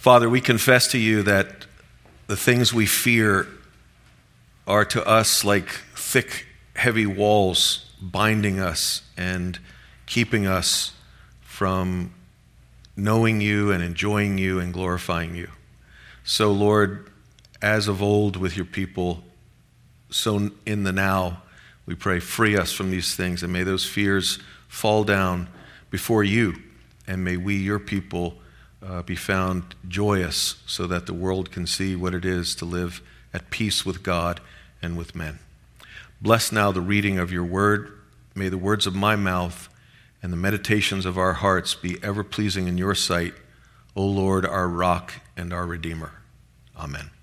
Father, we confess to you that the things we fear are to us like thick, heavy walls binding us and keeping us from knowing you and enjoying you and glorifying you. So, Lord, as of old with your people, so in the now, we pray, free us from these things, and may those fears fall down before you, and may we, your people, be found joyous so that the world can see what it is to live at peace with God and with men. Bless now the reading of your word. May the words of my mouth and the meditations of our hearts be ever pleasing in your sight, O Lord, our rock and our redeemer. Amen.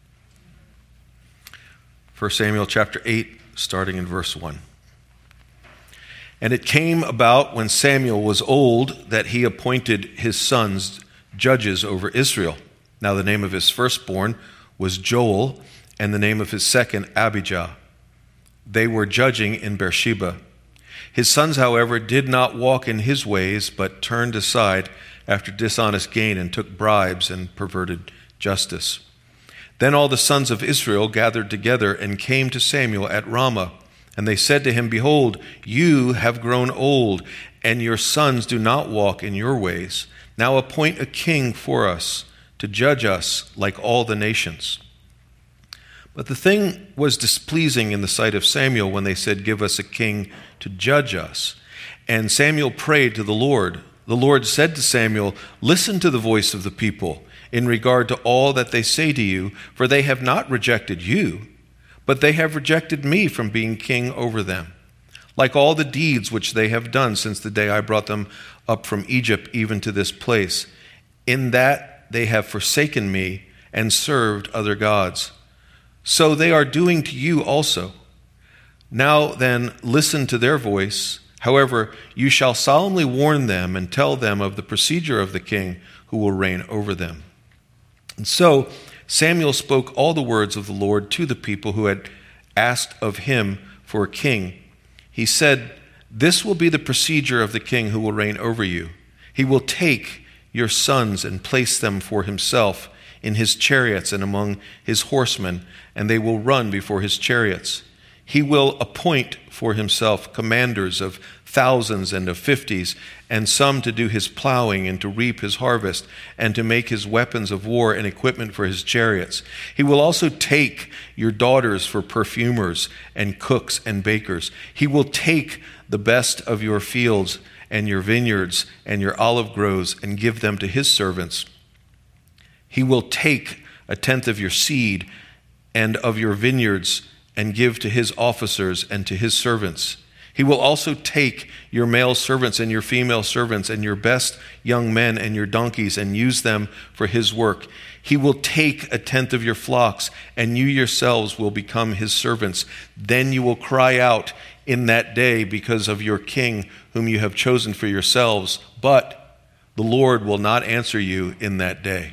1 Samuel chapter 8, starting in verse 1. And it came about when Samuel was old that he appointed his sons judges over Israel. Now the name of his firstborn was Joel, and the name of his second Abijah. They were judging in Beersheba. His sons, however, did not walk in his ways, but turned aside after dishonest gain and took bribes and perverted justice. Then all the sons of Israel gathered together and came to Samuel at Ramah. And they said to him, Behold, you have grown old, and your sons do not walk in your ways. Now appoint a king for us to judge us like all the nations. But the thing was displeasing in the sight of Samuel when they said, Give us a king to judge us. And Samuel prayed to the Lord. The Lord said to Samuel, Listen to the voice of the people in regard to all that they say to you, for they have not rejected you, but they have rejected me from being king over them, like all the deeds which they have done since the day I brought them up from Egypt even to this place. In that they have forsaken me and served other gods. So they are doing to you also. Now then, listen to their voice. However, you shall solemnly warn them and tell them of the procedure of the king who will reign over them. And so Samuel spoke all the words of the Lord to the people who had asked of him for a king. He said, This will be the procedure of the king who will reign over you. He will take your sons and place them for himself in his chariots and among his horsemen, and they will run before his chariots. He will appoint for himself commanders of thousands and of fifties, and some to do his plowing and to reap his harvest, and to make his weapons of war and equipment for his chariots. He will also take your daughters for perfumers and cooks and bakers. He will take the best of your fields and your vineyards and your olive groves and give them to his servants. He will take a tenth of your seed and of your vineyards and give to his officers and to his servants. He will also take your male servants and your female servants and your best young men and your donkeys and use them for his work. He will take a tenth of your flocks, and you yourselves will become his servants. Then you will cry out in that day because of your king whom you have chosen for yourselves, but the Lord will not answer you in that day.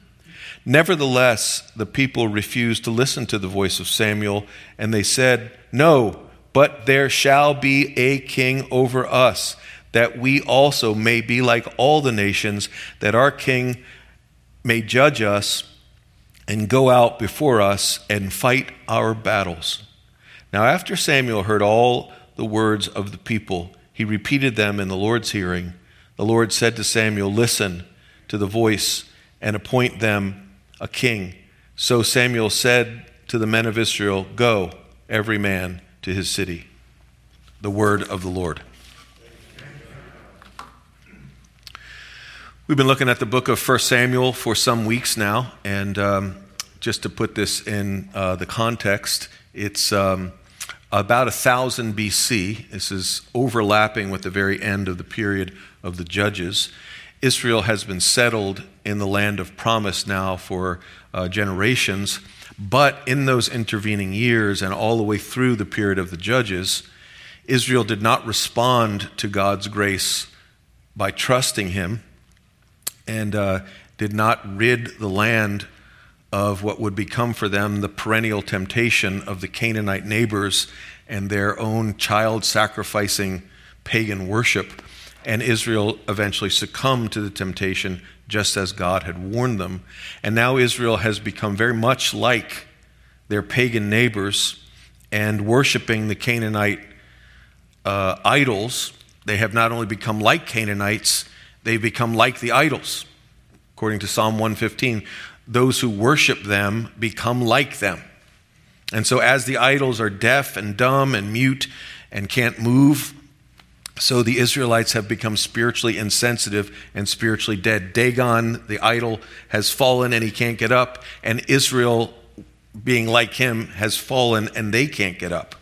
Nevertheless, the people refused to listen to the voice of Samuel, and they said, No, but there shall be a king over us, that we also may be like all the nations, that our king may judge us and go out before us and fight our battles. Now after Samuel heard all the words of the people, he repeated them in the Lord's hearing. The Lord said to Samuel, Listen to the voice and appoint them a king. So Samuel said to the men of Israel, Go, every man to his city. The word of the Lord. We've been looking at the book of 1 Samuel for some weeks now, and just to put this in the context, it's about 1000 BC. This is overlapping with the very end of the period of the Judges. Israel has been settled in the land of promise now for generations, but in those intervening years and all the way through the period of the Judges, Israel did not respond to God's grace by trusting him and did not rid the land of what would become for them the perennial temptation of the Canaanite neighbors and their own child-sacrificing pagan worship. and Israel eventually succumbed to the temptation just as God had warned them. And now Israel has become very much like their pagan neighbors and worshiping the Canaanite idols. They have not only become like Canaanites, they've become like the idols. According to Psalm 115, those who worship them become like them. And so as the idols are deaf and dumb and mute and can't move, so the Israelites have become spiritually insensitive and spiritually dead. Dagon, the idol, has fallen and he can't get up, and Israel, being like him, has fallen and they can't get up.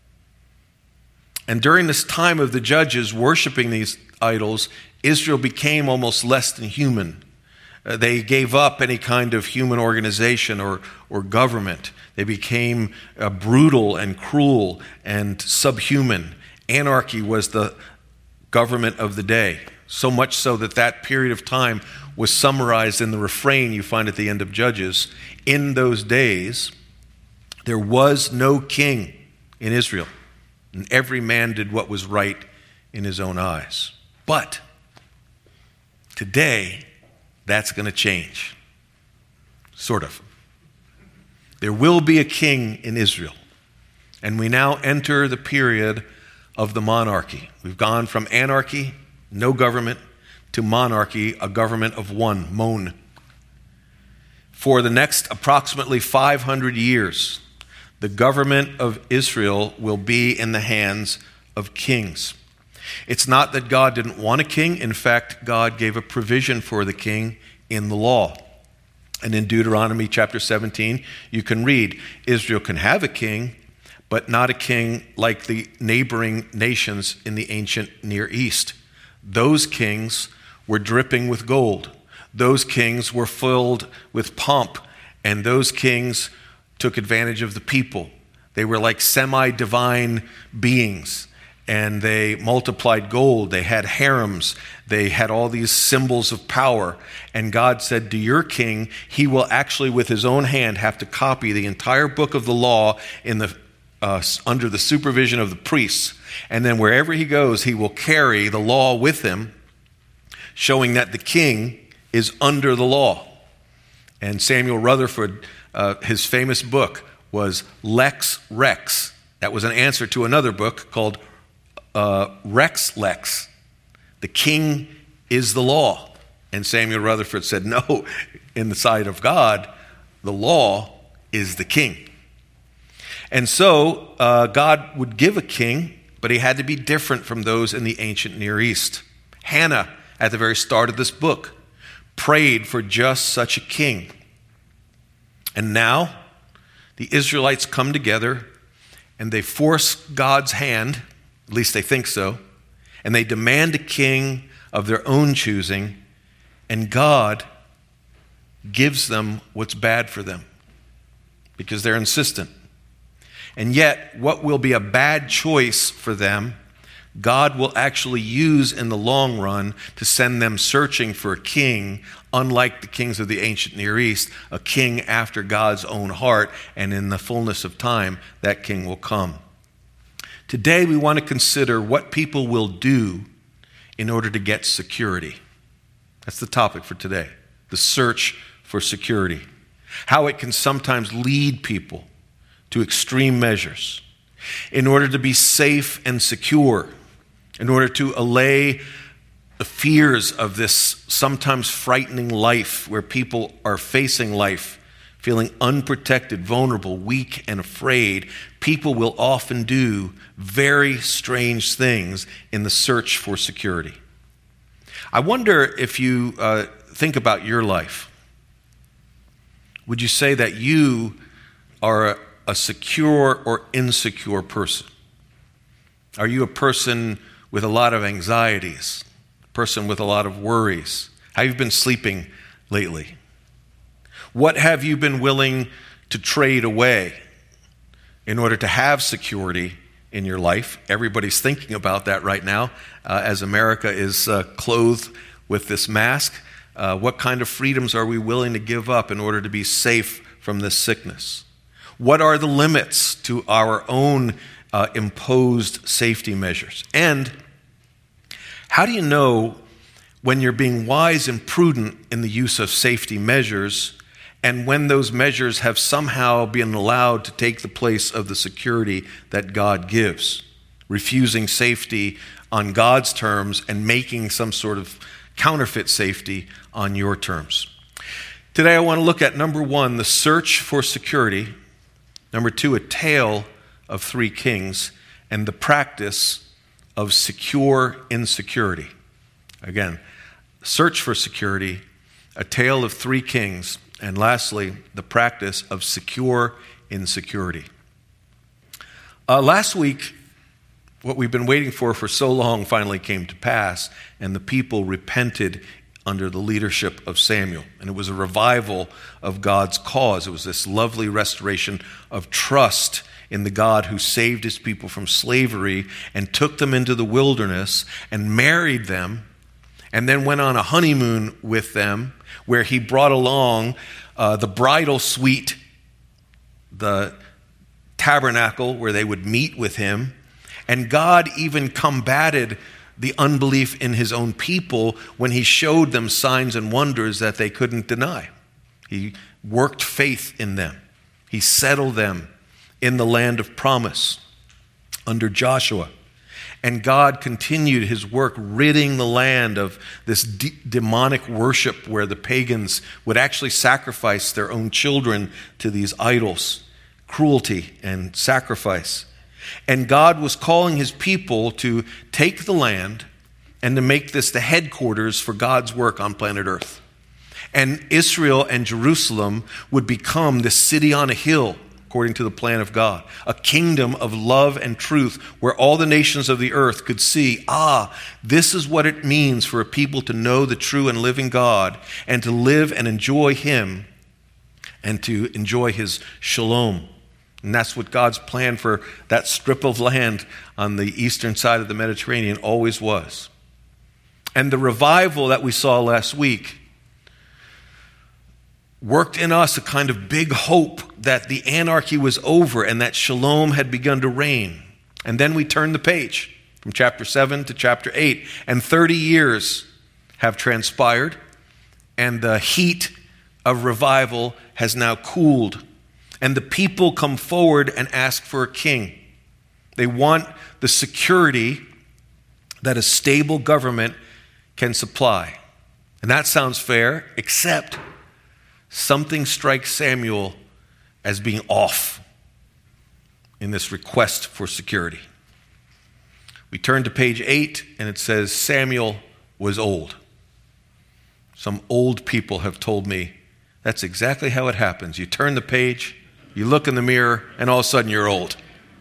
And during this time of the judges worshiping these idols, Israel became almost less than human. They gave up any kind of human organization or government. They became brutal and cruel and subhuman. Anarchy was the government of the day, so much so that that period of time was summarized in the refrain you find at the end of Judges. In those days, there was no king in Israel, and every man did what was right in his own eyes. But today, that's going to change. Sort of. There will be a king in Israel, and we now enter the period of the monarchy. We've gone from anarchy, no government, to monarchy, a government of one, Mon. For the next approximately 500 years, the government of Israel will be in the hands of kings. It's not that God didn't want a king. In fact, God gave a provision for the king in the law. And in Deuteronomy chapter 17, you can read, Israel can have a king, but not a king like the neighboring nations in the ancient Near East. Those kings were dripping with gold. Those kings were filled with pomp, and those kings took advantage of the people. They were like semi-divine beings, and they multiplied gold. They had harems. They had all these symbols of power. And God said to your king, he will actually with his own hand have to copy the entire book of the law in the under the supervision of the priests. And then wherever he goes, he will carry the law with him, showing that the king is under the law. And Samuel Rutherford, his famous book was Lex Rex. That was an answer to another book called Rex Lex. The king is the law. And Samuel Rutherford said, no, in the sight of God, the law is the king. And so God would give a king, but he had to be different from those in the ancient Near East. Hannah, at the very start of this book, prayed for just such a king. And now the Israelites come together and they force God's hand, at least they think so, and they demand a king of their own choosing, and God gives them what's bad for them because they're insistent. And yet, what will be a bad choice for them, God will actually use in the long run to send them searching for a king, unlike the kings of the ancient Near East, a king after God's own heart, and in the fullness of time, that king will come. Today, we want to consider what people will do in order to get security. That's the topic for today, the search for security. How it can sometimes lead people to extreme measures in order to be safe and secure, in order to allay the fears of this sometimes frightening life where people are facing life, feeling unprotected, vulnerable, weak, and afraid. People will often do very strange things in the search for security. I wonder if you think about your life. Would you say that you are a secure or insecure person? Are you a person with a lot of anxieties? A person with a lot of worries? How have you been sleeping lately? What have you been willing to trade away in order to have security in your life? Everybody's thinking about that right now as America is clothed with this mask. What kind of freedoms are we willing to give up in order to be safe from this sickness? What are the limits to our own imposed safety measures? And How do you know when you're being wise and prudent in the use of safety measures, and when those measures have somehow been allowed to take the place of the security that God gives, refusing safety on God's terms and making some sort of counterfeit safety on your terms? Today I want to look at, number one, the search for security, number two, a tale of three kings, and the practice of secure insecurity. Again, search for security, a tale of three kings, and lastly, the practice of secure insecurity. Last week, what we've been waiting for so long finally came to pass, and the people repented under the leadership of Samuel. And it was a revival of God's cause. It was this lovely restoration of trust in the God who saved his people from slavery and took them into the wilderness and married them, and then went on a honeymoon with them where he brought along the bridal suite, the tabernacle where they would meet with him. And God even combated the unbelief in his own people when he showed them signs and wonders that they couldn't deny. He worked faith in them. He settled them in the land of promise under Joshua. And God continued his work ridding the land of this demonic worship where the pagans would actually sacrifice their own children to these idols, cruelty and sacrifice. And God was calling his people to take the land and to make this the headquarters for God's work on planet Earth. And Israel and Jerusalem would become the city on a hill, according to the plan of God, a kingdom of love and truth where all the nations of the earth could see, this is what it means for a people to know the true and living God and to live and enjoy him and to enjoy his shalom. And that's what God's plan for that strip of land on the eastern side of the Mediterranean always was. And the revival that we saw last week worked in us a kind of big hope that the anarchy was over and that shalom had begun to reign. And then we turned the page from chapter 7 to chapter 8, and 30 years have transpired, and the heat of revival has now cooled. And the people come forward and ask for a king. They want the security that a stable government can supply. And that sounds fair, except something strikes Samuel as being off in this request for security. We turn to page 8, and it says, Samuel was old. Some old people have told me that's exactly how it happens. You turn the page, you look in the mirror, and all of a sudden you're old.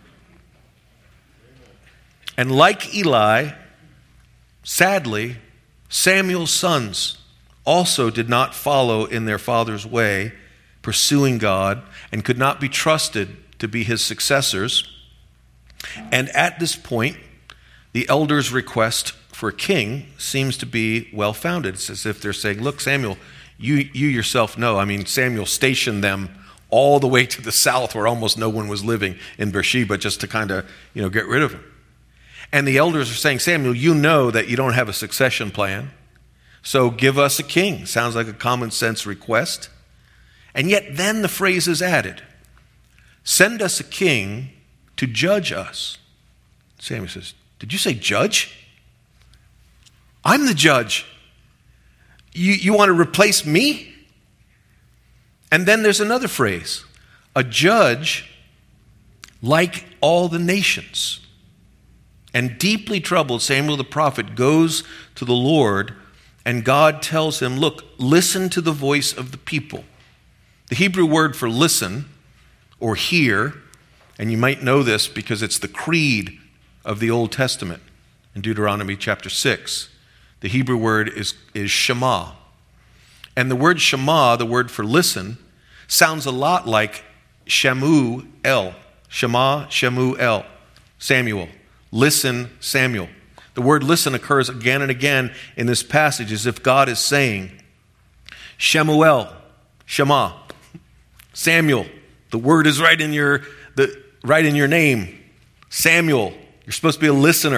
And like Eli, sadly, Samuel's sons also did not follow in their father's way, pursuing God, and could not be trusted to be his successors. And at this point, the elders' request for a king seems to be well-founded. It's as if they're saying, look, Samuel, you yourself know. I mean, Samuel stationed them all the way to the south where almost no one was living in Beersheba just to kind of, get rid of him. And the elders are saying, Samuel, you know that you don't have a succession plan, so give us a king. Sounds like a common sense request. And yet then the phrase is added, send us a king to judge us. Samuel says, did you say judge? I'm the judge. You want to replace me? And then there's another phrase, a judge like all the nations. And deeply troubled, Samuel the prophet goes to the Lord, and God tells him, look, listen to the voice of the people. The Hebrew word for listen or hear, and you might know this because it's the creed of the Old Testament in Deuteronomy chapter 6. The Hebrew word is Shema. And the word Shema, the word for listen, sounds a lot like Shemuel. Shema, Shemuel. Samuel. Listen, Samuel. The word listen occurs again and again in this passage as if God is saying, Shemuel, Shema, Samuel. The word is right in your name. Samuel, you're supposed to be a listener.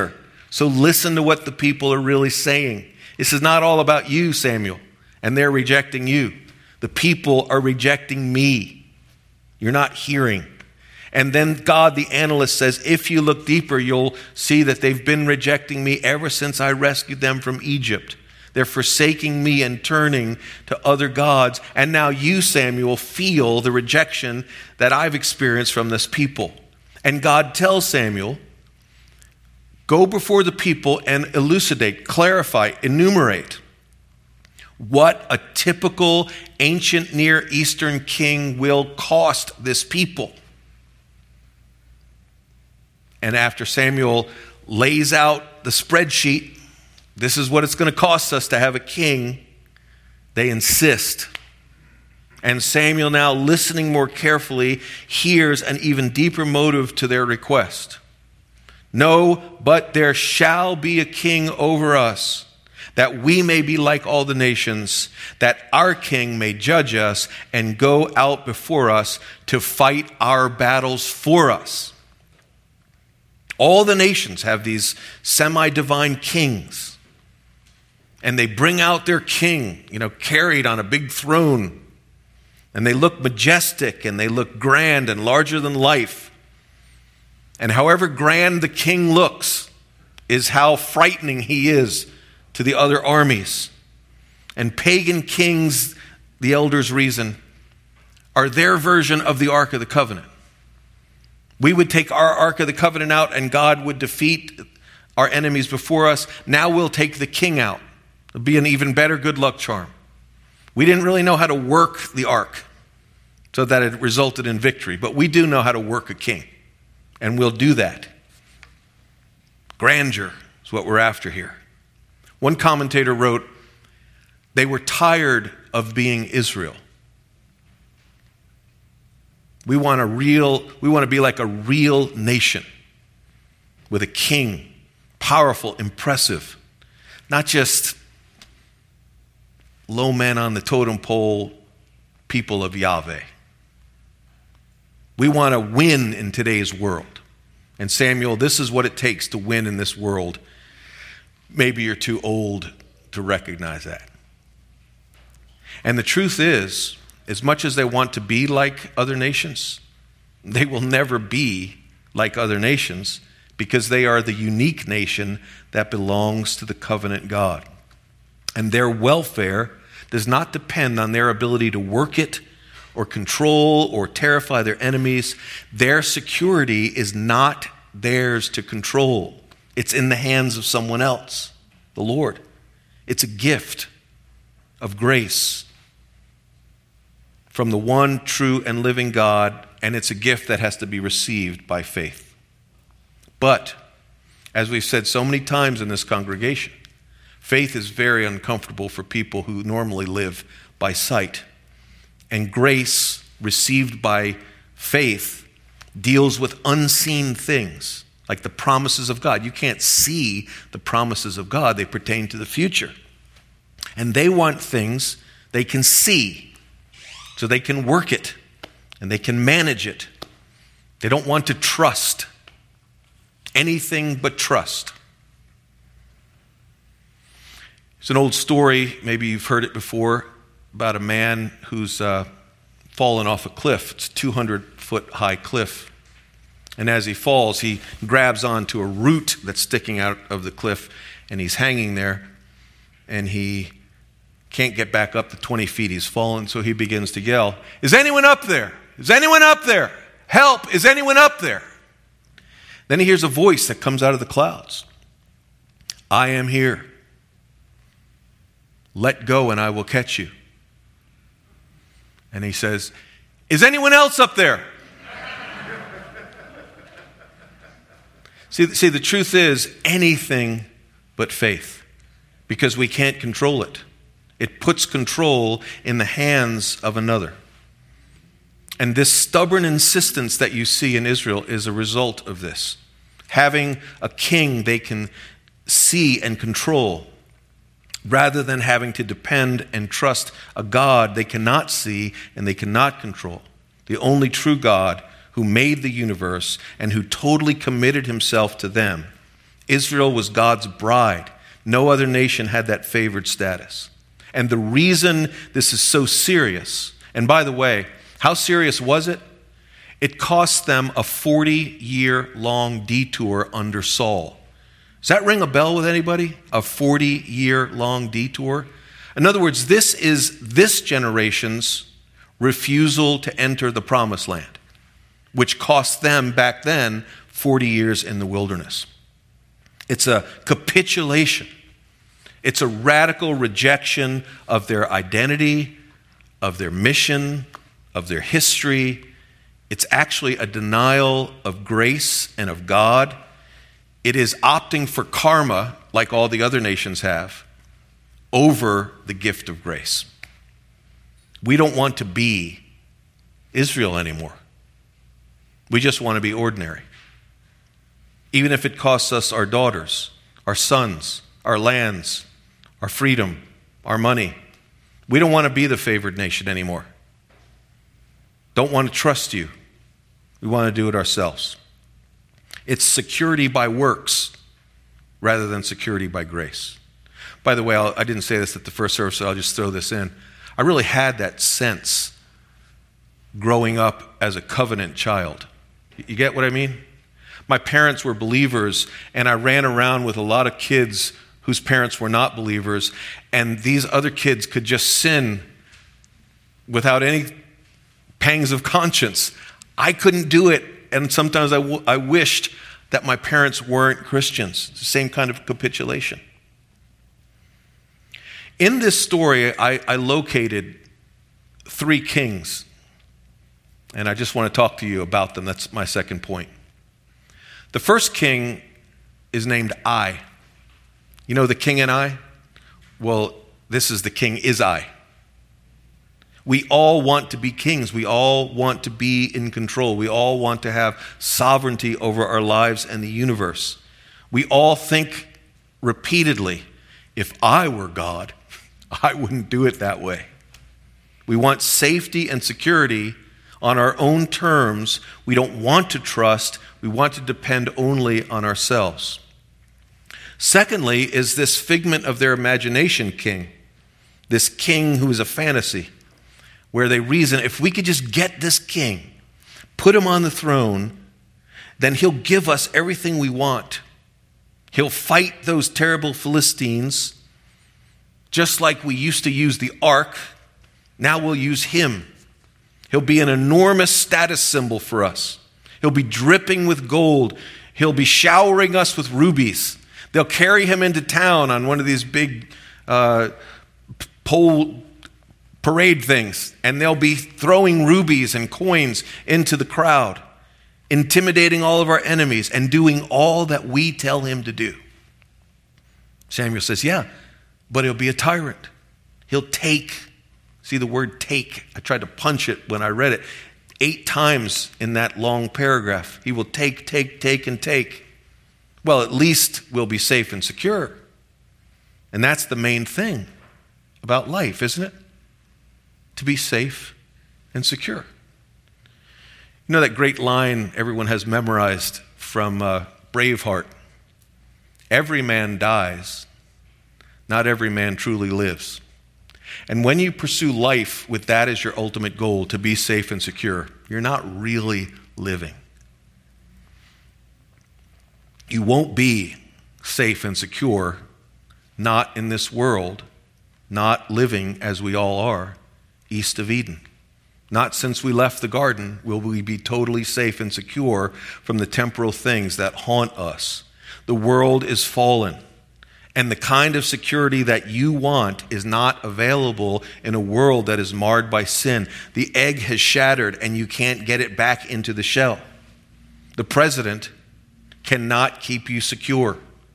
So listen to what the people are really saying. This is not all about you, Samuel, and they're rejecting you. The people are rejecting me. You're not hearing. And then God, the analyst, says, if you look deeper, you'll see that they've been rejecting me ever since I rescued them from Egypt. They're forsaking me and turning to other gods. And now you, Samuel, feel the rejection that I've experienced from this people. And God tells Samuel, go before the people and elucidate, clarify, enumerate what a typical ancient Near Eastern king will cost this people. And after Samuel lays out the spreadsheet, this is what it's going to cost us to have a king, they insist. And Samuel, now listening more carefully, hears an even deeper motive to their request. No, but there shall be a king over us, that we may be like all the nations, that our king may judge us and go out before us to fight our battles for us. All the nations have these semi-divine kings, and they bring out their king, carried on a big throne, and they look majestic and they look grand and larger than life. And however grand the king looks is how frightening he is to the other armies. And pagan kings, the elders reason, are their version of the Ark of the Covenant. We would take our Ark of the Covenant out and God would defeat our enemies before us. Now we'll take the king out. It'll be an even better good luck charm. We didn't really know how to work the Ark so that it resulted in victory, but we do know how to work a king, and we'll do that. Grandeur is what we're after here. One commentator wrote, they were tired of being Israel. We want to be like a real nation with a king, powerful, impressive, not just low men on the totem pole, people of Yahweh. We want to win in today's world. And Samuel, this is what it takes to win in this world. Maybe you're too old to recognize that. And the truth is, as much as they want to be like other nations, they will never be like other nations because they are the unique nation that belongs to the covenant God. And their welfare does not depend on their ability to work it or control or terrify their enemies. Their security is not theirs to control. It's in the hands of someone else, the Lord. It's a gift of grace from the one true and living God, and it's a gift that has to be received by faith. But, as we've said so many times in this congregation, faith is very uncomfortable for people who normally live by sight. And grace received by faith deals with unseen things, like the promises of God. You can't see the promises of God. They pertain to the future. And they want things they can see, so they can work it, and they can manage it. They don't want to trust. Anything but trust. It's an old story, maybe you've heard it before, about a man who's fallen off a cliff. It's a 200-foot high cliff. And as he falls, he grabs onto a root that's sticking out of the cliff, and he's hanging there, and he can't get back up the 20 feet. He's fallen, so he begins to yell, "Is anyone up there? Is anyone up there? Help! Is anyone up there?" Then he hears a voice that comes out of the clouds. "I am here. Let go and I will catch you." And he says, "Is anyone else up there?" See, the truth is anything but faith, because we can't control it. It puts control in the hands of another. And this stubborn insistence that you see in Israel is a result of this. Having a king they can see and control, rather than having to depend and trust a God they cannot see and they cannot control. The only true God who made the universe and who totally committed himself to them Israel was God's bride. No other nation had that favored status. And the reason this is so serious, and by the way, how serious was it? It cost them a 40-year-long detour under Saul. Does that ring a bell with anybody? A 40-year-long detour? In other words, this is this generation's refusal to enter the promised land, which cost them back then 40 years in the wilderness. It's a capitulation. It's a radical rejection of their identity, of their mission, of their history. It's actually a denial of grace and of God. It is opting for karma, like all the other nations have, over the gift of grace. We don't want to be Israel anymore. We just want to be ordinary. Even if it costs us our daughters, our sons, our lands, our freedom, our money. We don't want to be the favored nation anymore. Don't want to trust you. We want to do it ourselves. It's security by works rather than security by grace. By the way, I didn't say this at the first service, so I'll just throw this in. I really had that sense growing up as a covenant child. You get what I mean? My parents were believers, and I ran around with a lot of kids whose parents were not believers, and these other kids could just sin without any pangs of conscience. I couldn't do it, and sometimes I wished that my parents weren't Christians. It's the same kind of capitulation. In this story, I located 3 kings, and I just want to talk to you about them. That's my second point. The first king is named Ai. You know the king and I? Well, this is the king Izai. We all want to be kings. We all want to be in control. We all want to have sovereignty over our lives and the universe. We all think repeatedly, if I were God, I wouldn't do it that way. We want safety and security on our own terms. We don't want to trust. We want to depend only on ourselves. Secondly, is this figment of their imagination king, this king who is a fantasy, where they reason, if we could just get this king, put him on the throne, then he'll give us everything we want. He'll fight those terrible Philistines, just like we used to use the ark. Now we'll use him. He'll be an enormous status symbol for us. He'll be dripping with gold. He'll be showering us with rubies. They'll carry him into town on one of these big pole parade things, and they'll be throwing rubies and coins into the crowd, intimidating all of our enemies and doing all that we tell him to do. Samuel says, yeah, but he'll be a tyrant. He'll take. See the word take. I tried to punch it when I read it 8 times in that long paragraph. He will take, and take. Well, at least we'll be safe and secure. And that's the main thing about life, isn't it? To be safe and secure. You know that great line everyone has memorized from Braveheart? Every man dies, not every man truly lives. And when you pursue life with that as your ultimate goal, to be safe and secure, you're not really living. You won't be safe and secure, not in this world, not living as we all are, east of Eden. Not since we left the garden will we be totally safe and secure from the temporal things that haunt us. The world is fallen, and the kind of security that you want is not available in a world that is marred by sin. The egg has shattered, and you can't get it back into the shell. The president cannot keep you secure.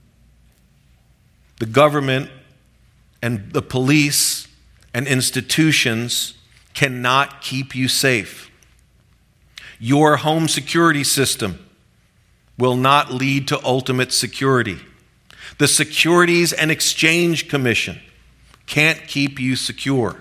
The government and the police and institutions cannot keep you safe. Your home security system will not lead to ultimate security. The Securities and Exchange Commission can't keep you secure.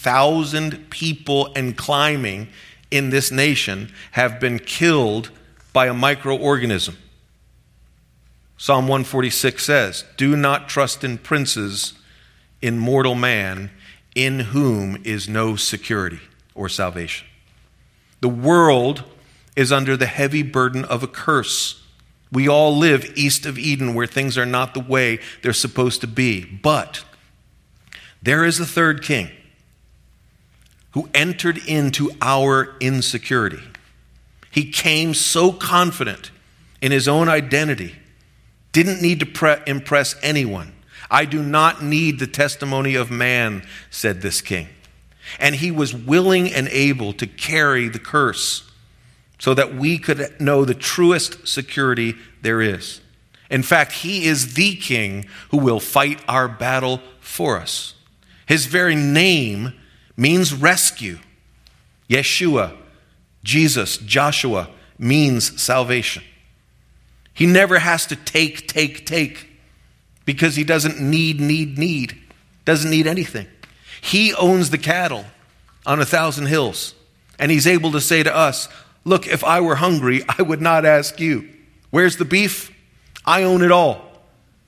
215,000 people and climbing in this nation have been killed by a microorganism. Psalm 146 says, "Do not trust in princes, in mortal man, in whom is no security or salvation." The world is under the heavy burden of a curse. We all live east of Eden where things are not the way they're supposed to be. But there is a third king who entered into our insecurity. He came so confident in his own identity, didn't need to impress anyone. "I do not need the testimony of man," said this king. And he was willing and able to carry the curse so that we could know the truest security there is. In fact, he is the king who will fight our battle for us. His very name means rescue. Yeshua, Jesus, Joshua means salvation. He never has to take, because he doesn't doesn't need anything. He owns the cattle on 1,000 hills, and he's able to say to us, "Look, if I were hungry, I would not ask you. Where's the beef? I own it all."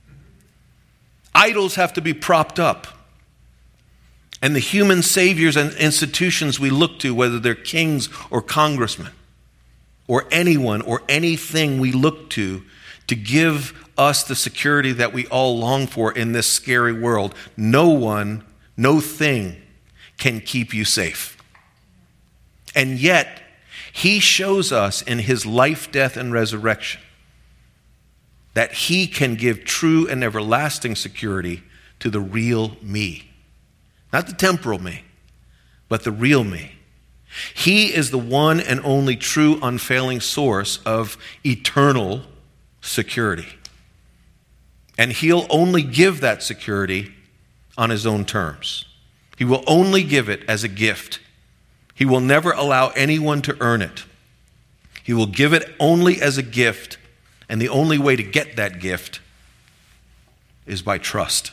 Idols have to be propped up. And the human saviors and institutions we look to, whether they're kings or congressmen, or anyone or anything we look to give us the security that we all long for in this scary world, no one, no thing can keep you safe. And yet, he shows us in his life, death, and resurrection that he can give true and everlasting security to the real me. Not the temporal me, but the real me. He is the one and only true, unfailing source of eternal security. And he'll only give that security on his own terms. He will only give it as a gift. He will never allow anyone to earn it. He will give it only as a gift, and the only way to get that gift is by trust.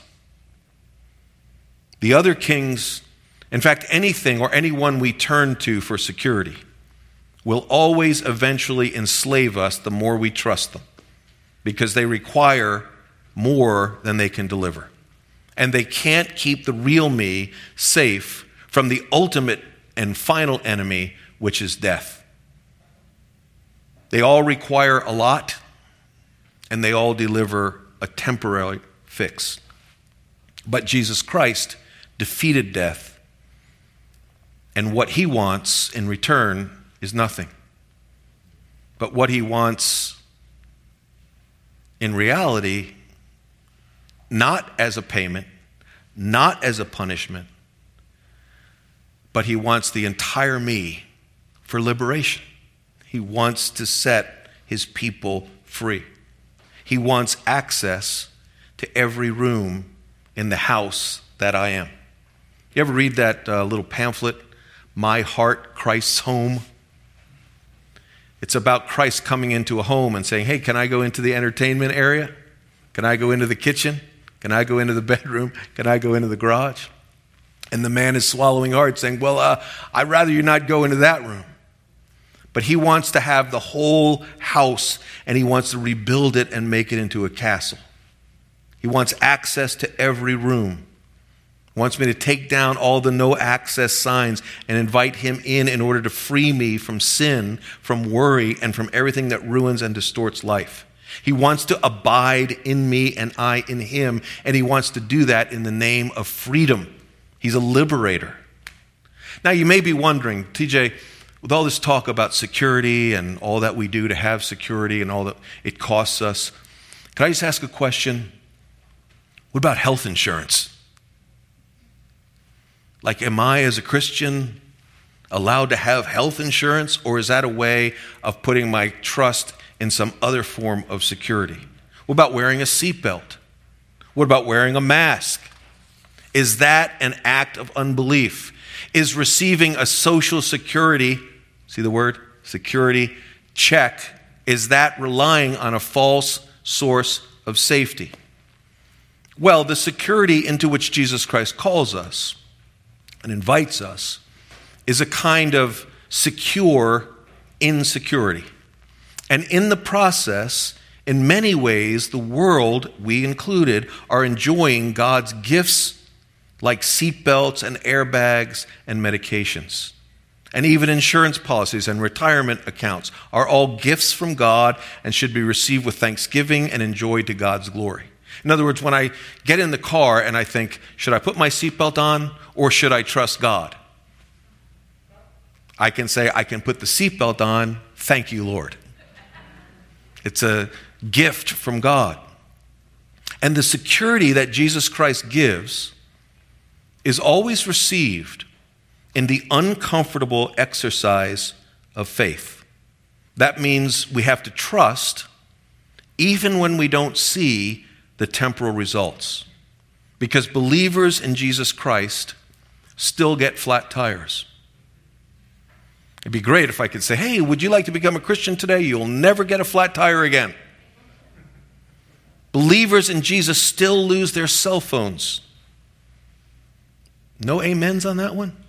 The other kings, in fact, anything or anyone we turn to for security, will always eventually enslave us the more we trust them, because they require more than they can deliver. And they can't keep the real me safe from the ultimate and final enemy, which is death. They all require a lot, and they all deliver a temporary fix. But Jesus Christ defeated death, and what he wants in return is nothing. But what he wants in reality, not as a payment, not as a punishment, but he wants the entire me for liberation. He wants to set his people free. He wants access to every room in the house that I am. You ever read that little pamphlet, My Heart, Christ's Home? It's about Christ coming into a home and saying, "Hey, can I go into the entertainment area? Can I go into the kitchen? Can I go into the bedroom? Can I go into the garage?" And the man is swallowing hard, saying, "Well, I'd rather you not go into that room." But he wants to have the whole house, and he wants to rebuild it and make it into a castle. He wants access to every room. He wants me to take down all the no access signs and invite him in order to free me from sin, from worry, and from everything that ruins and distorts life. He wants to abide in me and I in him, and he wants to do that in the name of freedom. He's a liberator. Now you may be wondering, TJ, with all this talk about security and all that we do to have security and all that it costs us, can I just ask a question? What about health insurance? Like, am I as a Christian allowed to have health insurance, or is that a way of putting my trust in some other form of security? What about wearing a seatbelt? What about wearing a mask? Is that an act of unbelief? Is receiving a social security, see the word, security check, is that relying on a false source of safety? Well, the security into which Jesus Christ calls us and invites us is a kind of secure insecurity. And in the process, in many ways, the world, we included, are enjoying God's gifts like seatbelts and airbags and medications. And even insurance policies and retirement accounts are all gifts from God and should be received with thanksgiving and enjoyed to God's glory. In other words, when I get in the car and I think, should I put my seatbelt on or should I trust God? I can say, I can put the seatbelt on, thank you, Lord. It's a gift from God. And the security that Jesus Christ gives is always received in the uncomfortable exercise of faith. That means we have to trust even when we don't see the temporal results. Because believers in Jesus Christ still get flat tires. It'd be great if I could say, hey, would you like to become a Christian today? You'll never get a flat tire again. Believers in Jesus still lose their cell phones. No amens on that one?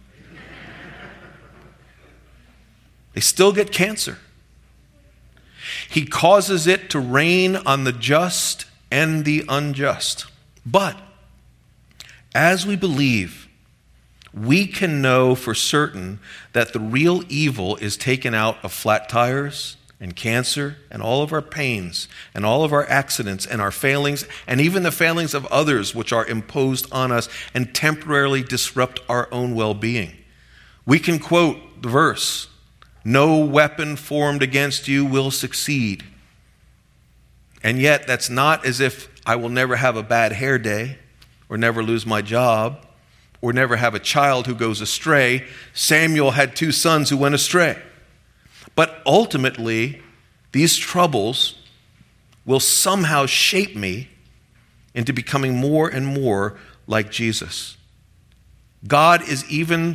They still get cancer. He causes it to rain on the just and the unjust. But as we believe, we can know for certain that the real evil is taken out of flat tires and cancer and all of our pains and all of our accidents and our failings and even the failings of others which are imposed on us and temporarily disrupt our own well-being. We can quote the verse, "No weapon formed against you will succeed." And yet that's not as if I will never have a bad hair day or never lose my job or never have a child who goes astray. Samuel had 2 sons who went astray. But ultimately, these troubles will somehow shape me into becoming more and more like Jesus. God is even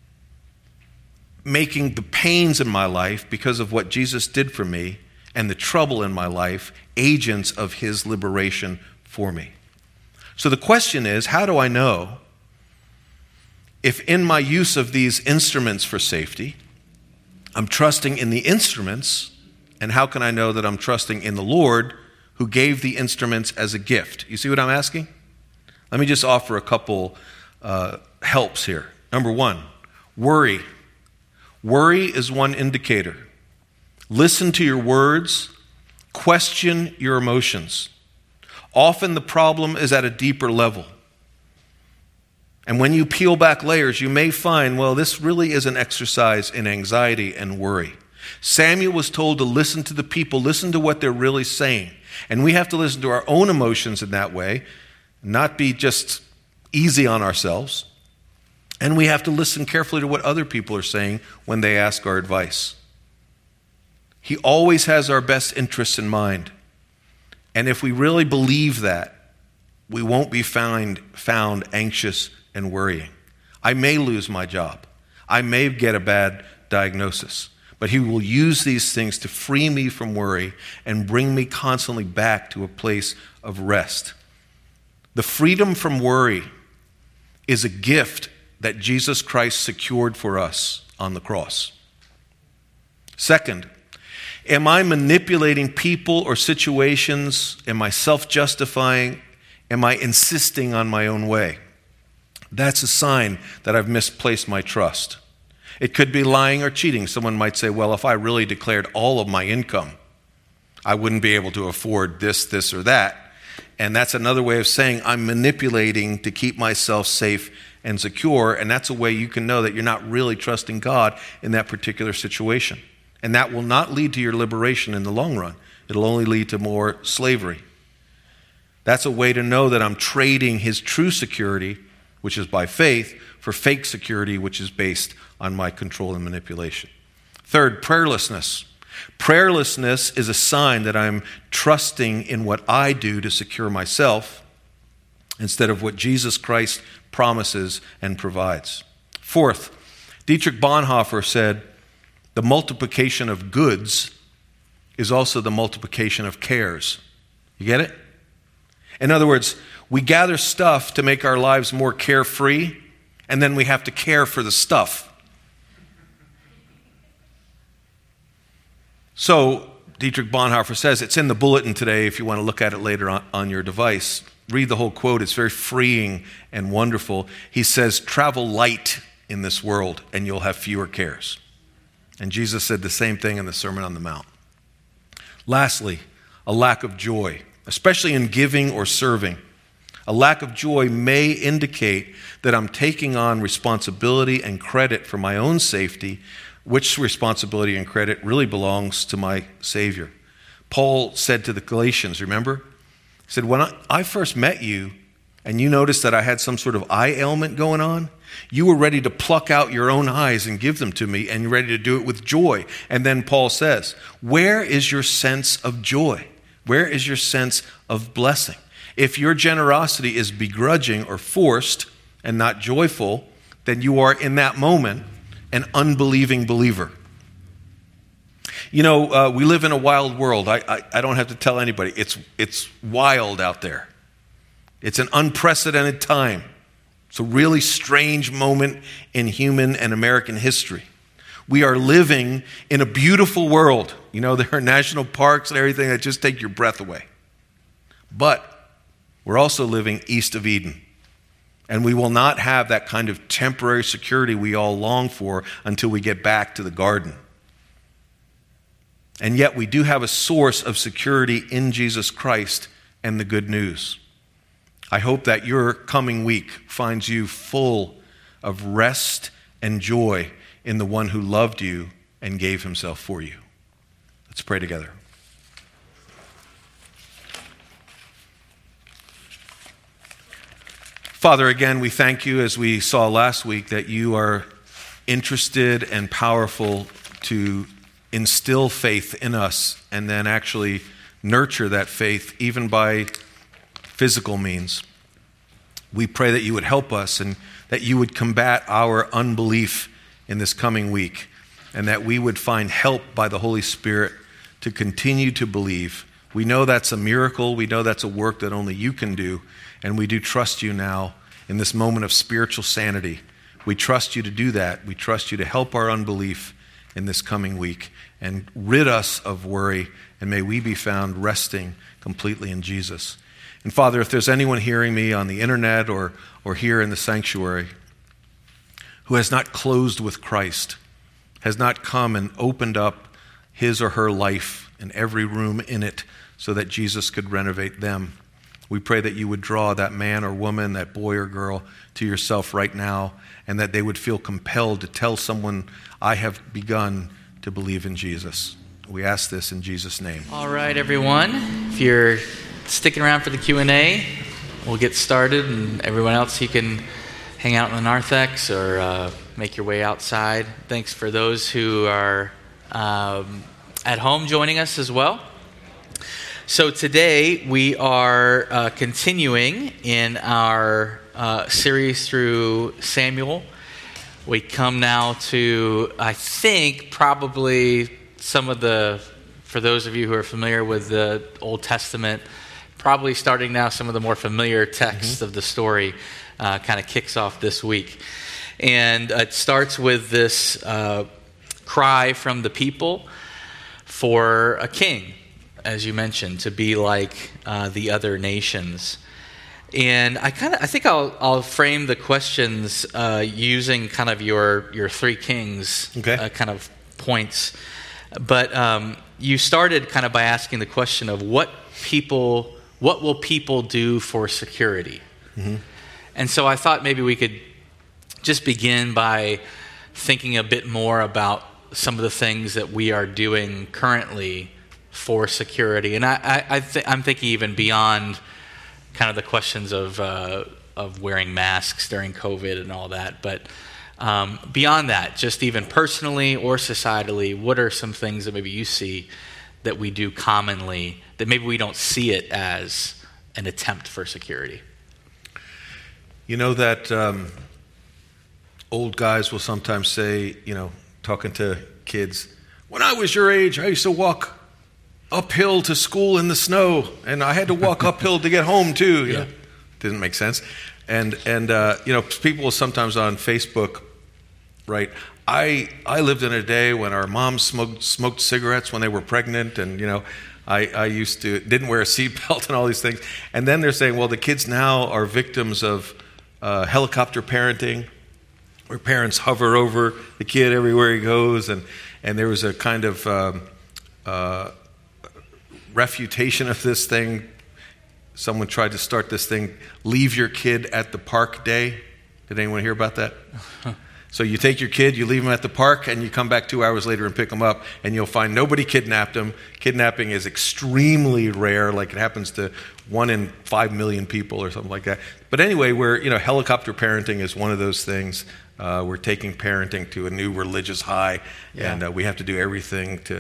making the pains in my life because of what Jesus did for me and the trouble in my life agents of his liberation for me. So the question is, how do I know if in my use of these instruments for safety, I'm trusting in the instruments, and how can I know that I'm trusting in the Lord who gave the instruments as a gift? You see what I'm asking? Let me just offer a couple helps here. Number 1, worry. Worry is one indicator. Listen to your words. Question your emotions. Often the problem is at a deeper level. And when you peel back layers, you may find, well, this really is an exercise in anxiety and worry. Samuel was told to listen to the people, listen to what they're really saying. And we have to listen to our own emotions in that way, not be just easy on ourselves. And we have to listen carefully to what other people are saying when they ask our advice. He always has our best interests in mind. And if we really believe that, we won't be found anxious and worrying. I may lose my job. I may get a bad diagnosis. But he will use these things to free me from worry and bring me constantly back to a place of rest. The freedom from worry is a gift that Jesus Christ secured for us on the cross. Second, am I manipulating people or situations? Am I self-justifying? Am I insisting on my own way? That's a sign that I've misplaced my trust. It could be lying or cheating. Someone might say, well, if I really declared all of my income, I wouldn't be able to afford this, or that. And that's another way of saying I'm manipulating to keep myself safe and secure. And that's a way you can know that you're not really trusting God in that particular situation. And that will not lead to your liberation in the long run. It'll only lead to more slavery. That's a way to know that I'm trading his true security, which is by faith, for fake security, which is based on my control and manipulation. Third, prayerlessness. Prayerlessness is a sign that I'm trusting in what I do to secure myself instead of what Jesus Christ promises and provides. Fourth, Dietrich Bonhoeffer said, the multiplication of goods is also the multiplication of cares. You get it? In other words, we gather stuff to make our lives more carefree, and then we have to care for the stuff. So Dietrich Bonhoeffer says. It's in the bulletin today if you want to look at it later on your device. Read the whole quote. It's very freeing and wonderful. He says, travel light in this world and you'll have fewer cares. And Jesus said the same thing in the Sermon on the Mount. Lastly, a lack of joy, especially in giving or serving. A lack of joy may indicate that I'm taking on responsibility and credit for my own safety, which responsibility and credit really belongs to my Savior. Paul said to the Galatians, remember? He said, when I first met you and you noticed that I had some sort of eye ailment going on, you were ready to pluck out your own eyes and give them to me, and you're ready to do it with joy. And then Paul says, where is your sense of joy? Where is your sense of blessing? If your generosity is begrudging or forced and not joyful, then you are in that moment an unbelieving believer. You know, we live in a wild world. I don't have to tell anybody. It's wild out there. It's an unprecedented time. It's a really strange moment in human and American history. We are living in a beautiful world. You know, there are national parks and everything that just take your breath away. But we're also living east of Eden. And we will not have that kind of temporary security we all long for until we get back to the garden. And yet we do have a source of security in Jesus Christ and the good news. I hope that your coming week finds you full of rest and joy in the one who loved you and gave himself for you. Let's pray together. Father, again, we thank you, as we saw last week, that you are interested and powerful to instill faith in us and then actually nurture that faith even by physical means. We pray that you would help us and that you would combat our unbelief in this coming week, and that we would find help by the Holy Spirit to continue to believe. We know that's a miracle. We know that's a work that only you can do, and we do trust you now in this moment of spiritual sanity. We trust you to do that. We trust you to help our unbelief in this coming week and rid us of worry, and may we be found resting completely in Jesus. And Father, if there's anyone hearing me on the internet or here in the sanctuary who has not closed with Christ, has not come and opened up his or her life and every room in it so that Jesus could renovate them, we pray that you would draw that man or woman, that boy or girl to yourself right now, and that they would feel compelled to tell someone, I have begun to believe in Jesus. We ask this in Jesus' name. All right, everyone. If you're sticking around for the Q&A, we'll get started, and everyone else, you can hang out in the narthex or make your way outside. Thanks for those who are at home joining us as well. So today we are continuing in our series through Samuel. We come now to, I think, probably some of the, for those of you who are familiar with the Old Testament, probably starting now some of the more familiar texts of the story kind of kicks off this week. And it starts with this cry from the people for a king, as you mentioned, to be like the other nations. And I think I'll frame the questions using kind of your three kings kind of points. But you started kind of by asking the question of what will people do for security? And so I thought maybe we could just begin by thinking a bit more about some of the things that we are doing currently for security. And I'm thinking even beyond kind of the questions of wearing masks during COVID and all that. But beyond that, just even personally or societally, what are some things that maybe you see that we do commonly that maybe we don't see it as an attempt for security? You know that old guys will sometimes say, talking to kids, when I was your age, I used to walk uphill to school in the snow, and I had to walk uphill to get home too. You know? Didn't make sense. And people will sometimes on Facebook write, I lived in a day when our moms smoked cigarettes when they were pregnant, and I used to didn't wear a seatbelt and all these things. And then they're saying, well, the kids now are victims of helicopter parenting, where parents hover over the kid everywhere he goes, and there was a kind of refutation of this thing. Someone tried to start this thing, leave your kid at the park day. Did anyone hear about that? So you take your kid, you leave him at the park, and you come back 2 hours later and pick him up, and you'll find nobody kidnapped him. Kidnapping is extremely rare, like it happens to 1 in 5 million people or something like that. But anyway, helicopter parenting is one of those things. We're taking parenting to a new religious high, and we have to do everything to,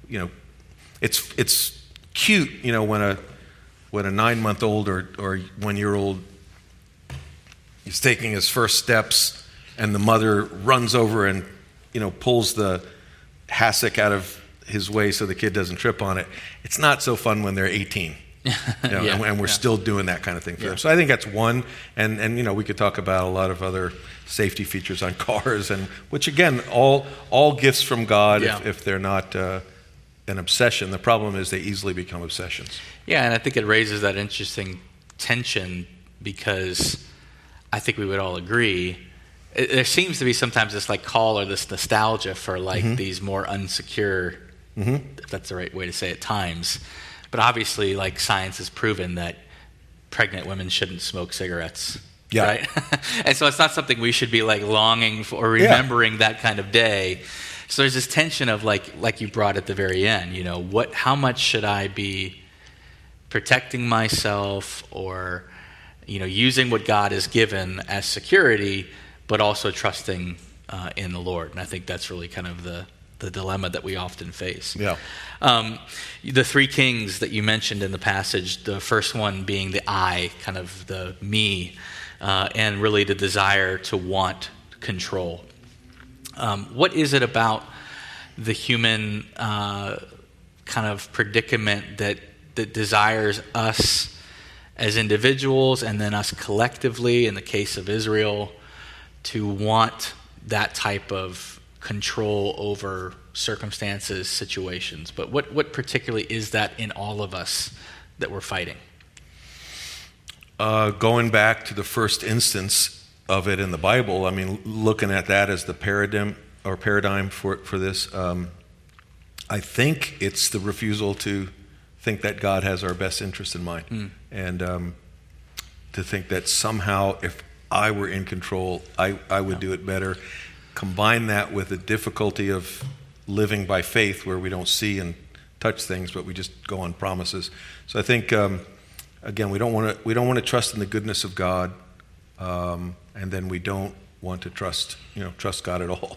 it's cute, when a 9-month-old or 1-year-old is taking his first steps, and the mother runs over and, pulls the hassock out of his way so the kid doesn't trip on it. It's not so fun when they're 18. And we're still doing that kind of thing for them. So I think that's one. And we could talk about a lot of other safety features on cars, and which, again, all gifts from God if they're not an obsession. The problem is they easily become obsessions. Yeah, and I think it raises that interesting tension, because I think we would all agree there seems to be sometimes this call or this nostalgia for these more unsecure, if that's the right way to say it, times. But obviously, science has proven that pregnant women shouldn't smoke cigarettes, right? And so it's not something we should be longing for or remembering that kind of day. So there's this tension of like you brought at the very end, how much should I be protecting myself or, using what God has given as security, but also trusting in the Lord. And I think that's really kind of the dilemma that we often face. Yeah. The 3 kings that you mentioned in the passage, the first one being the I, kind of the me, and really the desire to want control. What is it about the human kind of predicament that desires us as individuals and then us collectively, in the case of Israel, to want that type of control over circumstances, situations? But what particularly is that in all of us that we're fighting? Going back to the first instance of it in the Bible, looking at that as the paradigm for this, I think it's the refusal to think that God has our best interest in mind, and to think that somehow if I were in control, I would do it better. Combine that with the difficulty of living by faith, where we don't see and touch things, but we just go on promises. So I think, again, we don't want to trust in the goodness of God, and then we don't want to trust God at all.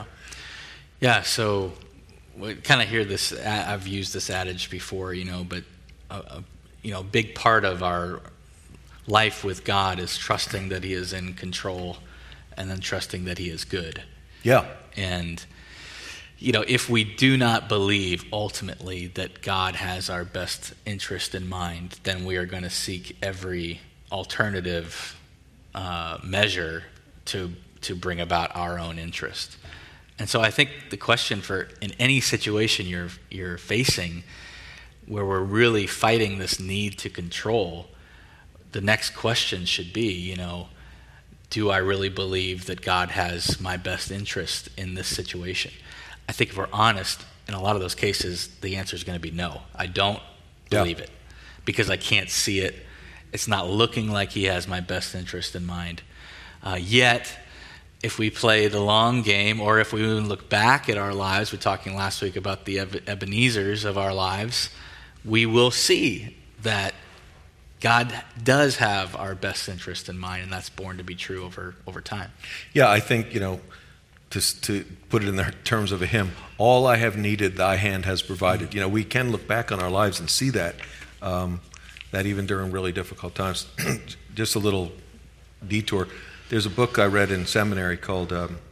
So we kind of hear this. I've used this adage before, but a big part of our life with God is trusting that He is in control, and then trusting that He is good. Yeah. And if we do not believe ultimately that God has our best interest in mind, then we are going to seek every alternative measure to bring about our own interest. And so I think the question in any situation you're facing where we're really fighting this need to control, the next question should be, do I really believe that God has my best interest in this situation? I think if we're honest, in a lot of those cases, the answer is going to be no. I don't believe it because I can't see it. It's not looking like He has my best interest in mind. Yet, if we play the long game, or if we even look back at our lives, we were talking last week about the Ebenezers of our lives, we will see that God does have our best interest in mind, and that's born to be true over time. Yeah, I think, to put it in the terms of a hymn, all I have needed, thy hand has provided. We can look back on our lives and see that even during really difficult times. Just a little detour. There's a book I read in seminary called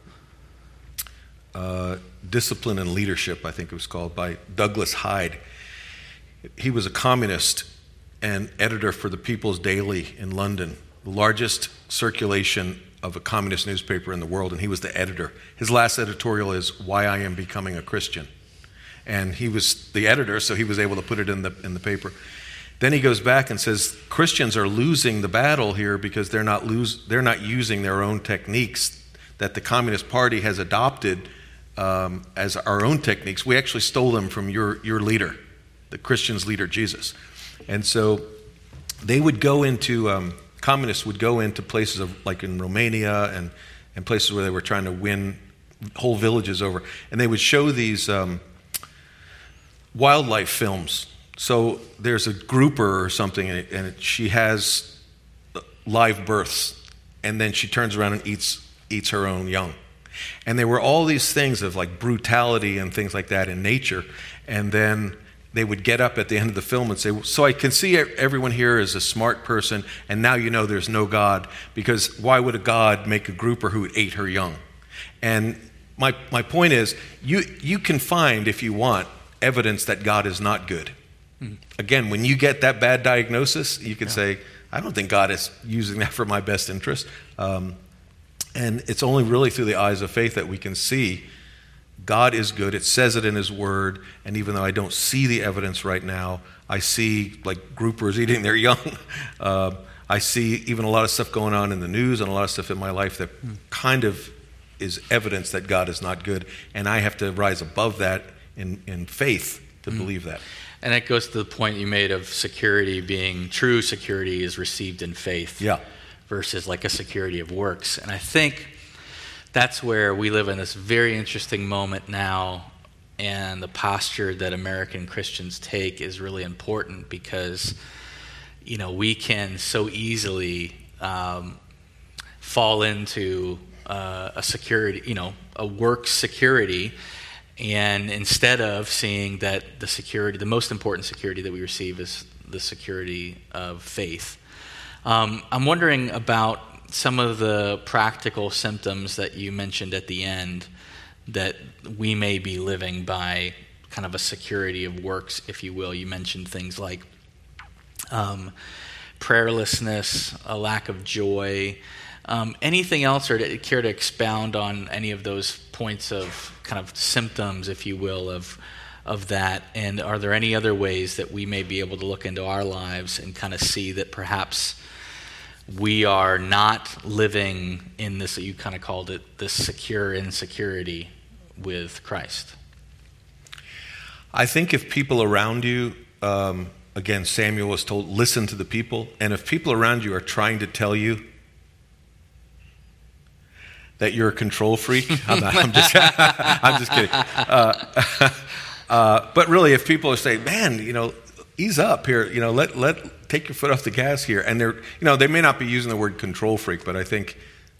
Discipline and Leadership, I think it was called, by Douglas Hyde. He was a communist and editor for the People's Daily in London, the largest circulation of a communist newspaper in the world, and he was the editor. His last editorial is "Why I Am Becoming a Christian," and he was the editor, so he was able to put it in the paper. Then he goes back and says Christians are losing the battle here because they're not using their own techniques that the Communist Party has adopted as our own techniques. We actually stole them from your leader, the Christians' leader, Jesus. And so they would go into, communists would go into places like in Romania and places where they were trying to win whole villages over. And they would show these wildlife films. So there's a grouper or something, and she has live births, and then she turns around and eats her own young. And there were all these things of like brutality and things like that in nature. And then they would get up at the end of the film and say, so I can see everyone here is a smart person, and now you know there's no God, because why would a God make a grouper who ate her young? And my point is, you can find, if you want, evidence that God is not good. Again, when you get that bad diagnosis, you can say, I don't think God is using that for my best interest. And it's only really through the eyes of faith that we can see God is good. It says it in His Word. And even though I don't see the evidence right now, I see like groupers eating their young. I see even a lot of stuff going on in the news and a lot of stuff in my life that kind of is evidence that God is not good. And I have to rise above that in faith to believe that. And that goes to the point you made of security being true security is received in faith versus like a security of works. And I think that's where we live in this very interesting moment now, and the posture that American Christians take is really important because, you know, we can so easily fall into a security, you know, a work security. And instead of seeing that the security, the most important security that we receive is the security of faith. I'm wondering about some of the practical symptoms that you mentioned at the end that we may be living by kind of a security of works, if you will. You mentioned things like prayerlessness, a lack of joy. Anything else, or care to expound on any of those points of kind of symptoms, if you will, of that? And are there any other ways that we may be able to look into our lives and kind of see that perhaps we are not living in this, you kind of called it, this secure insecurity with Christ? I think if people around you, again, Samuel was told, listen to the people, and if people around you are trying to tell you that you're a control freak, I'm just kidding. But really, if people are saying, man, you know, ease up here, you know, take your foot off the gas here, and they're, you know, they may not be using the word control freak, but I think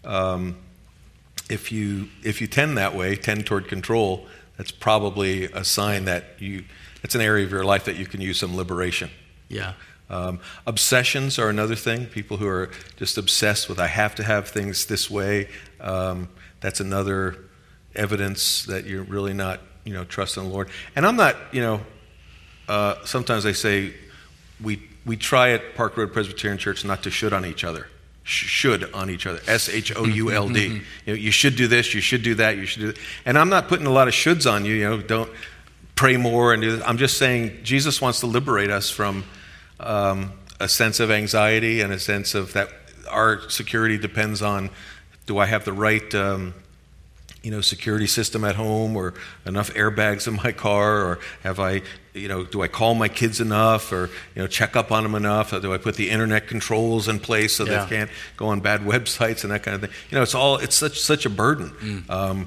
if you tend that way, tend toward control, that's probably a sign that it's an area of your life that you can use some liberation. Yeah. Obsessions are another thing. People who are just obsessed with, I have to have things this way. That's another evidence that you're really not, you know, trusting the Lord. And I'm not, you know, sometimes they say we try at Park Road Presbyterian Church not to should on each other. Should on each other. SHOULD. You know, you should do this, you should do that, you should do that. And I'm not putting a lot of shoulds on you, you know, don't pray more and do this. I'm just saying Jesus wants to liberate us from a sense of anxiety and a sense of that our security depends on, do I have the right security system at home, or enough airbags in my car, or have I, you know, do I call my kids enough, or, you know, check up on them enough, or do I put the internet controls in place so they can't go on bad websites and that kind of thing. You know, it's such a burden.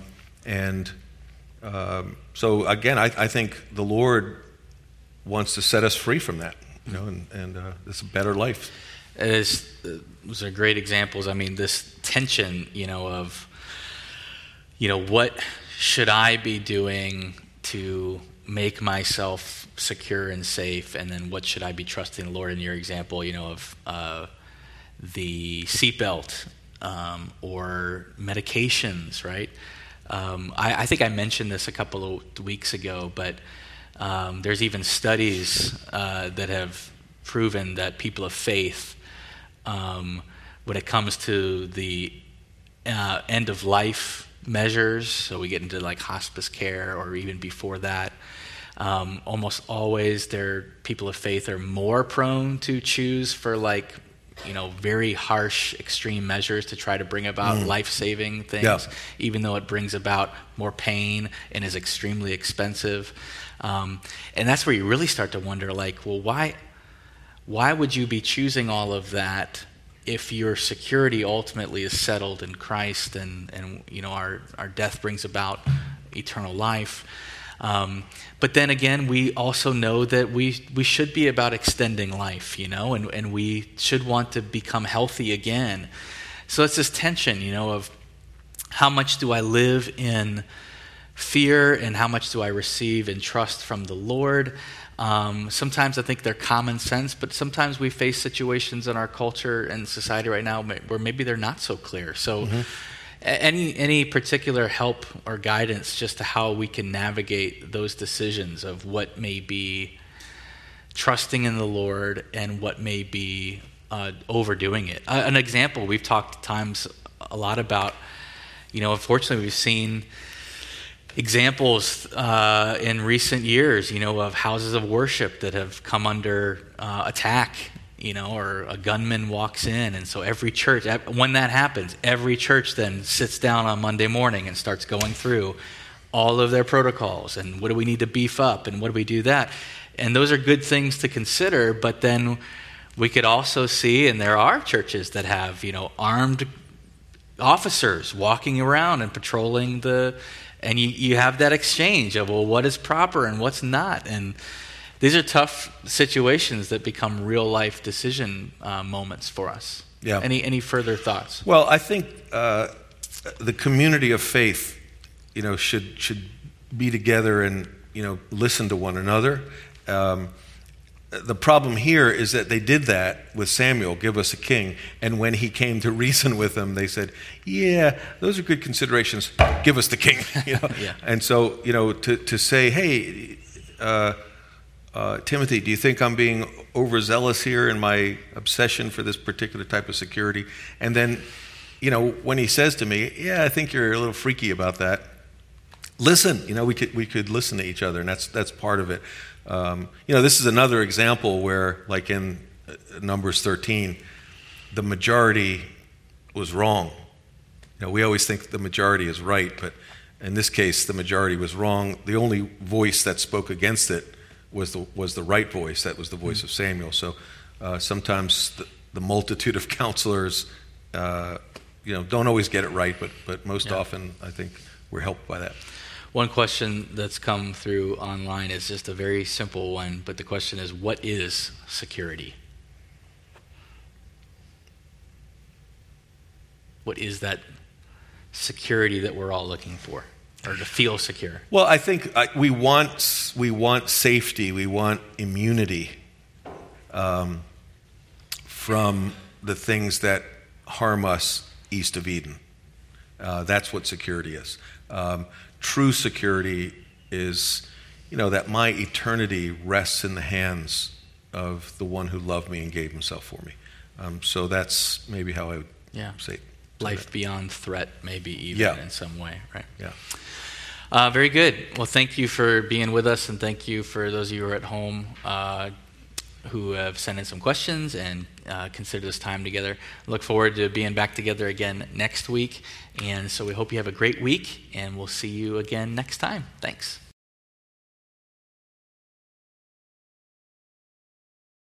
So again, I think the Lord wants to set us free from that. You know, and it's a better life. Those are great examples. I mean, this tension, you know, of, you know, what should I be doing to make myself secure and safe, and then what should I be trusting the Lord? In your example, you know, of the seatbelt or medications, right? I think I mentioned this a couple of weeks ago, but there's even studies that have proven that people of faith, when it comes to the end of life measures. So we get into like hospice care, or even before that. Almost always, people of faith are more prone to choose for very harsh, extreme measures to try to bring about life-saving things, even though it brings about more pain and is extremely expensive. And that's where you really start to wonder, why would you be choosing all of that if your security ultimately is settled in Christ, and our death brings about eternal life? But then again, we also know that we should be about extending life, and we should want to become healthy again. So it's this tension, of how much do I live in fear and how much do I receive in trust from the Lord? Sometimes I think they're common sense, but sometimes we face situations in our culture and society right now where maybe they're not so clear. So any particular help or guidance just to how we can navigate those decisions of what may be trusting in the Lord and what may be overdoing it? An example we've talked at times a lot about, unfortunately we've seen examples in recent years, of houses of worship that have come under attack, or a gunman walks in. And so every church, when that happens, every church then sits down on Monday morning and starts going through all of their protocols and what do we need to beef up and what do we do that. And those are good things to consider, but then we could also see, and there are churches that have, armed officers walking around and patrolling and you have that exchange of, well, what is proper and what's not? And these are tough situations that become real life decision moments for us. Yeah. Any further thoughts? Well, I think the community of faith, should be together and listen to one another. The problem here is that they did that with Samuel, give us a king, and when he came to reason with them, they said, yeah, those are good considerations, give us the king. Yeah. And so, to say, hey, Timothy, do you think I'm being overzealous here in my obsession for this particular type of security? And then, when he says to me, yeah, I think you're a little freaky about that, listen, we could listen to each other, and that's part of it. This is another example where, like in Numbers 13, the majority was wrong. We always think the majority is right, but in this case, the majority was wrong. The only voice that spoke against it was the right voice. That was the voice of Samuel. So sometimes the multitude of counselors, don't always get it right, but most often I think we're helped by that. One question that's come through online is just a very simple one, but the question is, what is security? What is that security that we're all looking for, or to feel secure? Well, I think we want safety, we want immunity from the things that harm us east of Eden. That's what security is. True security is, that my eternity rests in the hands of the one who loved me and gave himself for me. So that's maybe how I would say it. Life beyond threat, maybe even in some way, right? Yeah. Very good. Well, thank you for being with us, and thank you for those of you who are at home who have sent in some questions and consider this time together. Look forward to being back together again next week. And so we hope you have a great week, and we'll see you again next time. Thanks.